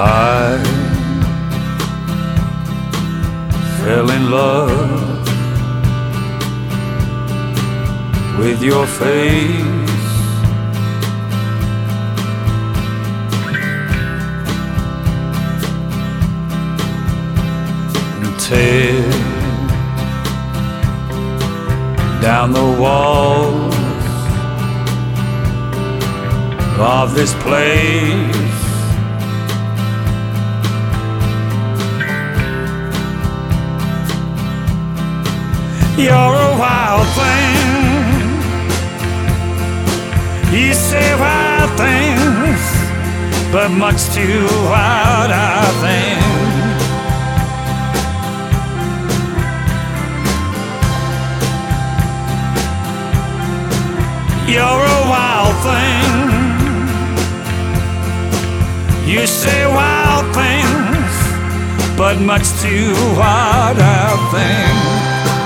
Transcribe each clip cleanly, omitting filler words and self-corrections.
I fell in love with your face, and tear down the walls of this place. You're a wild thing. You say wild things, but much too wild, I think. You're a wild thing. You say wild things, but much too wild, I think.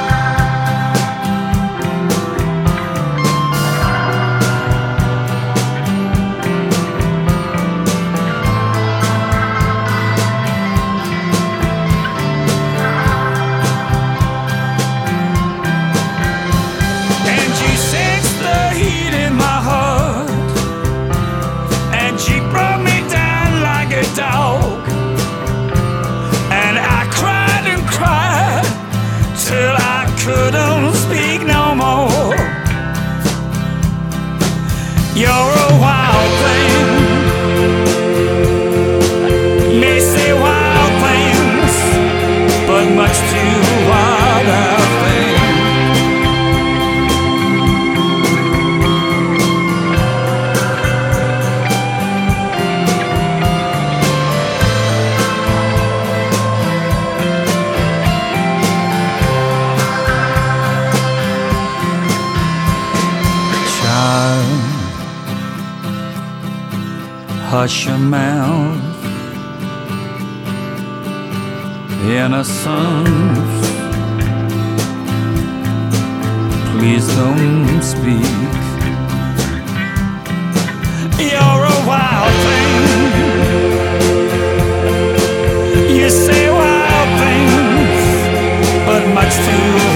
Couldn't speak no more. You're a wild thing. May say wild things, but much too wild, I think. Hush your mouth, innocence. Please don't speak. You're a wild thing. You say wild things, but much too